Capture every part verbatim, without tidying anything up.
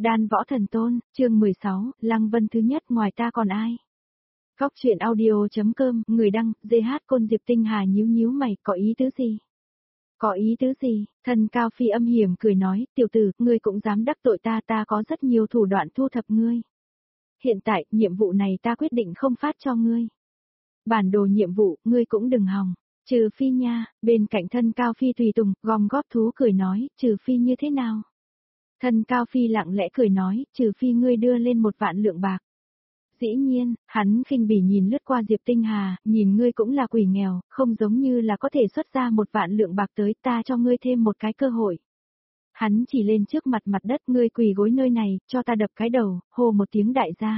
Đan Võ Thần Tôn, chương mười sáu, Lăng Vân thứ nhất ngoài ta còn ai? Góc truyện audio.com, người đăng, giê hát Côn Diệp Tinh Hà nhíu nhíu mày, có ý tứ gì? Có ý tứ gì? Thân Cao Phi âm hiểm cười nói, tiểu tử, ngươi cũng dám đắc tội ta, ta có rất nhiều thủ đoạn thu thập ngươi. Hiện tại, nhiệm vụ này ta quyết định không phát cho ngươi. Bản đồ nhiệm vụ, ngươi cũng đừng hòng. Trừ phi nha, bên cạnh thân Cao Phi tùy tùng, gom góp thú cười nói, trừ phi như thế nào? Thân Cao Phi lặng lẽ cười nói, trừ phi ngươi đưa lên một vạn lượng bạc. Dĩ nhiên, hắn khinh bỉ nhìn lướt qua Diệp Tinh Hà, nhìn ngươi cũng là quỷ nghèo, không giống như là có thể xuất ra một vạn lượng bạc tới, ta cho ngươi thêm một cái cơ hội. Hắn chỉ lên trước mặt mặt đất, ngươi quỳ gối nơi này, cho ta đập cái đầu, hô một tiếng đại gia.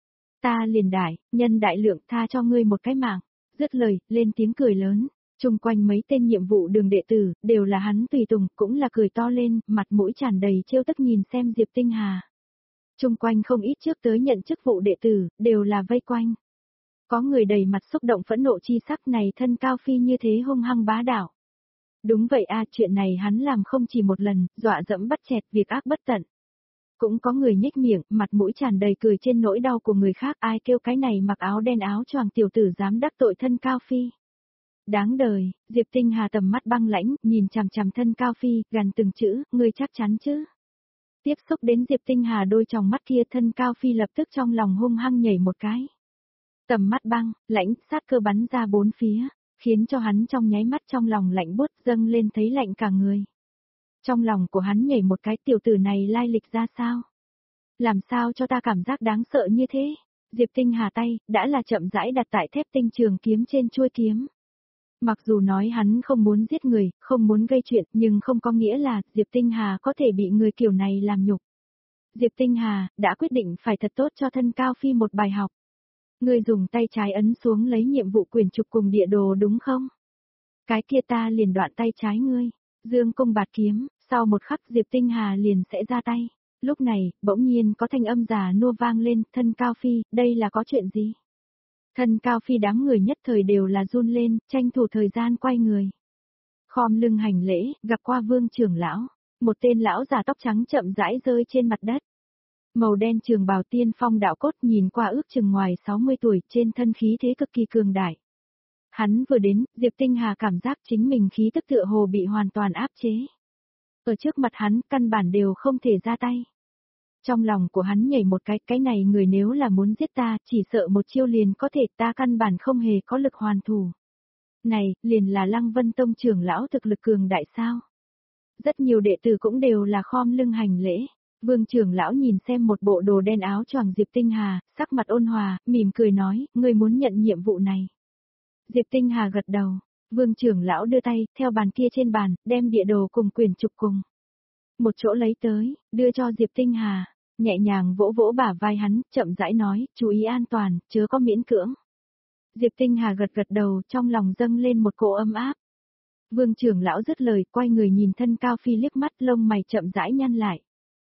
Ta liền đại, nhân đại lượng tha cho ngươi một cái mạng. Dứt lời, lên tiếng cười lớn. Chung quanh mấy tên nhiệm vụ đường đệ tử, đều là hắn tùy tùng, cũng là cười to lên, mặt mũi tràn đầy trêu tức nhìn xem Diệp Tinh Hà. Chung quanh không ít trước tới nhận chức vụ đệ tử, đều là vây quanh. Có người đầy mặt xúc động phẫn nộ chi sắc này, thân Cao Phi như thế hung hăng bá đạo. Đúng vậy a, chuyện này hắn làm không chỉ một lần, dọa dẫm bắt chẹt, việc ác bất tận. Cũng có người nhếch miệng, mặt mũi tràn đầy cười trên nỗi đau của người khác, ai kêu cái này mặc áo đen áo choàng tiểu tử dám đắc tội thân Cao Phi. Đáng đời, Diệp Tinh Hà tầm mắt băng lãnh, nhìn chằm chằm thân Cao Phi, gần từng chữ, ngươi chắc chắn chứ? Tiếp xúc đến Diệp Tinh Hà đôi tròng mắt kia, thân Cao Phi lập tức trong lòng hung hăng nhảy một cái. Tầm mắt băng, lãnh, sát cơ bắn ra bốn phía, khiến cho hắn trong nháy mắt trong lòng lạnh buốt dâng lên thấy lạnh cả người. Trong lòng của hắn nhảy một cái, tiểu tử này lai lịch ra sao? Làm sao cho ta cảm giác đáng sợ như thế? Diệp Tinh Hà tay, đã là chậm rãi đặt tại thép tinh trường kiếm trên chuôi kiếm. Mặc dù nói hắn không muốn giết người, không muốn gây chuyện, nhưng không có nghĩa là Diệp Tinh Hà có thể bị người kiểu này làm nhục. Diệp Tinh Hà đã quyết định phải thật tốt cho thân Cao Phi một bài học. Ngươi dùng tay trái ấn xuống lấy nhiệm vụ quyển trục cùng địa đồ đúng không? Cái kia ta liền đoạn tay trái ngươi. Dương cung bạt kiếm, sau một khắc Diệp Tinh Hà liền sẽ ra tay. Lúc này, bỗng nhiên có thanh âm già nua vang lên, thân Cao Phi, đây là có chuyện gì? Thân Cao Phi đám người nhất thời đều là run lên, tranh thủ thời gian quay người. Khom lưng hành lễ, gặp qua Vương trưởng lão, một tên lão già tóc trắng chậm rãi rơi trên mặt đất. Màu đen trường bào tiên phong đạo cốt nhìn qua ước chừng ngoài sáu mươi tuổi, trên thân khí thế cực kỳ cường đại. Hắn vừa đến, Diệp Tinh Hà cảm giác chính mình khí tức tựa hồ bị hoàn toàn áp chế. Ở trước mặt hắn, căn bản đều không thể ra tay. Trong lòng của hắn nhảy một cái, cái này người nếu là muốn giết ta, chỉ sợ một chiêu liền có thể, ta căn bản không hề có lực hoàn thủ. Này, liền là Lăng Vân Tông trưởng lão thực lực cường đại sao? Rất nhiều đệ tử cũng đều là khom lưng hành lễ. Vương trưởng lão nhìn xem một bộ đồ đen áo choàng Diệp Tinh Hà, sắc mặt ôn hòa, mỉm cười nói, ngươi muốn nhận nhiệm vụ này. Diệp Tinh Hà gật đầu, Vương trưởng lão đưa tay, theo bàn kia trên bàn, đem địa đồ cùng quyển trục cùng một chỗ lấy tới, đưa cho Diệp Tinh Hà, nhẹ nhàng vỗ vỗ bả vai hắn, chậm rãi nói, chú ý an toàn, chớ có miễn cưỡng. Diệp Tinh Hà gật gật đầu, trong lòng dâng lên một cỗ ấm áp. Vương trưởng lão dứt lời, quay người nhìn thân Cao Phi liếc mắt, lông mày chậm rãi nhăn lại.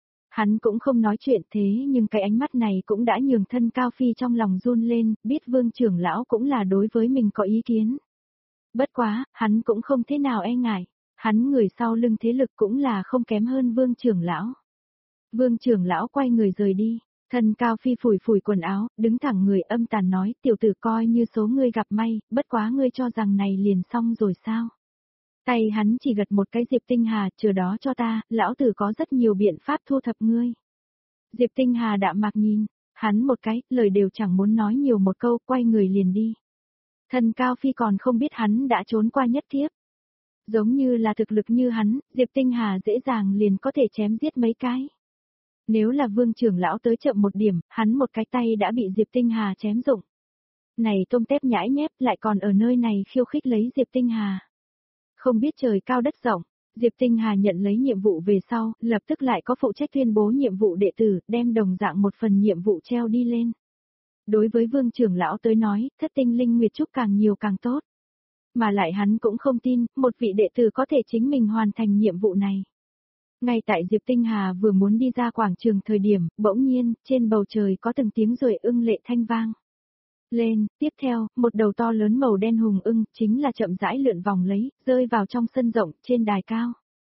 Hắn cũng không nói chuyện thế nhưng cái ánh mắt này cũng đã nhường thân Cao Phi trong lòng run lên, biết Vương trưởng lão cũng là đối với mình có ý kiến. Bất quá, hắn cũng không thế nào e ngại, hắn người sau lưng thế lực cũng là không kém hơn Vương trưởng lão. Vương trưởng lão quay người rời đi, thân Cao Phi phủi phủi quần áo, đứng thẳng người âm tàn nói, tiểu tử coi như số ngươi gặp may, bất quá ngươi cho rằng này liền xong rồi sao? Tay hắn chỉ gật một cái, Diệp Tinh Hà, chờ đó cho ta, lão tử có rất nhiều biện pháp thu thập ngươi. Diệp Tinh Hà đạm mạc nhìn, hắn một cái, lời đều chẳng muốn nói nhiều một câu, quay người liền đi. Thân Cao Phi còn không biết hắn đã trốn qua nhất kiếp. Giống như là thực lực như hắn, Diệp Tinh Hà dễ dàng liền có thể chém giết mấy cái. Nếu là Vương trưởng lão tới chậm một điểm, hắn một cái tay đã bị Diệp Tinh Hà chém rụng. Này tôm tép nhãi nhép lại còn ở nơi này khiêu khích lấy Diệp Tinh Hà. Không biết trời cao đất rộng, Diệp Tinh Hà nhận lấy nhiệm vụ về sau, lập tức lại có phụ trách tuyên bố nhiệm vụ đệ tử, đem đồng dạng một phần nhiệm vụ treo đi lên. Đối với Vương trưởng lão tới nói, thất tinh linh nguyệt trúc càng nhiều càng tốt. Mà lại hắn cũng không tin, một vị đệ tử có thể chính mình hoàn thành nhiệm vụ này. Ngay tại Diệp Tinh Hà vừa muốn đi ra quảng trường thời điểm, bỗng nhiên, trên bầu trời có từng tiếng ruồi ưng lệ thanh vang. Lên, tiếp theo, một đầu to lớn màu đen hùng ưng, chính là chậm rãi lượn vòng lấy, rơi vào trong sân rộng, trên đài cao.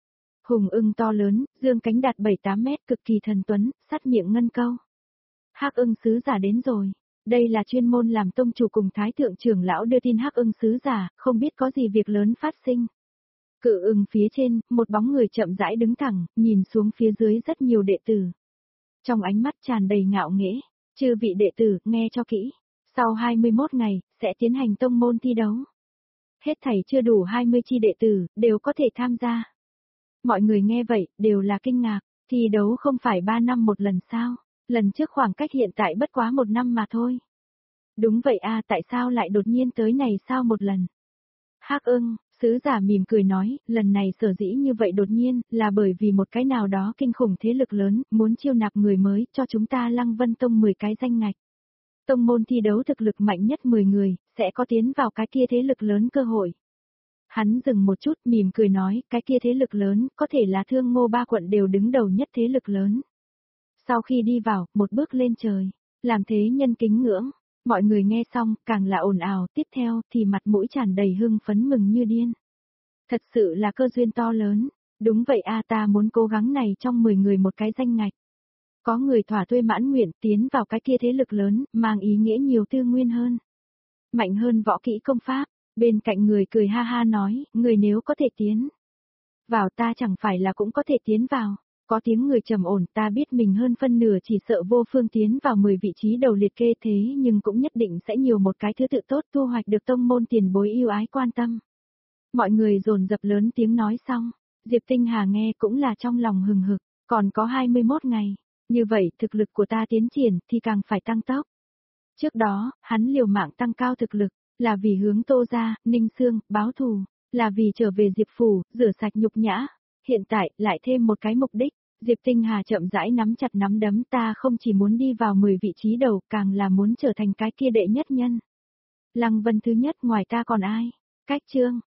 Hùng ưng to lớn, dương cánh đạt bảy tám mét, cực kỳ thần tuấn, sắt miệng ngân câu. Hắc ưng sứ giả đến rồi. Đây là chuyên môn làm tông chủ cùng thái thượng trưởng lão đưa tin Hắc ưng sứ giả, không biết có gì việc lớn phát sinh. Cự ưng phía trên, một bóng người chậm rãi đứng thẳng, nhìn xuống phía dưới rất nhiều đệ tử. Trong ánh mắt tràn đầy ngạo nghễ, chư vị đệ tử, nghe cho kỹ. Sau hai mươi mốt ngày, sẽ tiến hành tông môn thi đấu. Hết thảy chưa đủ hai mươi chi đệ tử, đều có thể tham gia. Mọi người nghe vậy, đều là kinh ngạc, thi đấu không phải ba năm một lần sao, lần trước khoảng cách hiện tại bất quá một năm mà thôi. Đúng vậy a, tại sao lại đột nhiên tới này sao một lần? Hắc ưng, sứ giả mỉm cười nói, lần này sở dĩ như vậy đột nhiên, là bởi vì một cái nào đó kinh khủng thế lực lớn, muốn chiêu nạp người mới, cho chúng ta Lăng Vân Tông mười cái danh ngạch. Tông môn thi đấu thực lực mạnh nhất mười người, sẽ có tiến vào cái kia thế lực lớn cơ hội. Hắn dừng một chút, mỉm cười nói, cái kia thế lực lớn, có thể là Thương Ngô ba quận đều đứng đầu nhất thế lực lớn. Sau khi đi vào, một bước lên trời, làm thế nhân kính ngưỡng. Mọi người nghe xong, càng là ồn ào, tiếp theo, thì mặt mũi tràn đầy hưng phấn mừng như điên. Thật sự là cơ duyên to lớn. Đúng vậy a, ta muốn cố gắng này trong mười người một cái danh ngạch. Có người thỏa thuê mãn nguyện tiến vào cái kia thế lực lớn, mang ý nghĩa nhiều tư nguyên hơn. Mạnh hơn võ kỹ công pháp. Bên cạnh người cười ha ha nói, người nếu có thể tiến vào ta chẳng phải là cũng có thể tiến vào. Có tiếng người trầm ổn, ta biết mình hơn phân nửa chỉ sợ vô phương tiến vào mười vị trí đầu liệt kê thế nhưng cũng nhất định sẽ nhiều một cái thứ tự tốt thu hoạch được tông môn tiền bối yêu ái quan tâm. Mọi người dồn dập lớn tiếng nói xong, Diệp Tinh Hà nghe cũng là trong lòng hừng hực, còn có hai mươi mốt ngày, như vậy thực lực của ta tiến triển thì càng phải tăng tốc. Trước đó, hắn liều mạng tăng cao thực lực, là vì hướng Tô gia, Ninh Xương, báo thù, là vì trở về Diệp phủ, rửa sạch nhục nhã. Hiện tại, lại thêm một cái mục đích, Diệp Tinh Hà chậm rãi nắm chặt nắm đấm, ta không chỉ muốn đi vào mười vị trí đầu, càng là muốn trở thành cái kia đệ nhất nhân. Lăng Vân thứ nhất ngoài ta còn ai? Cách chương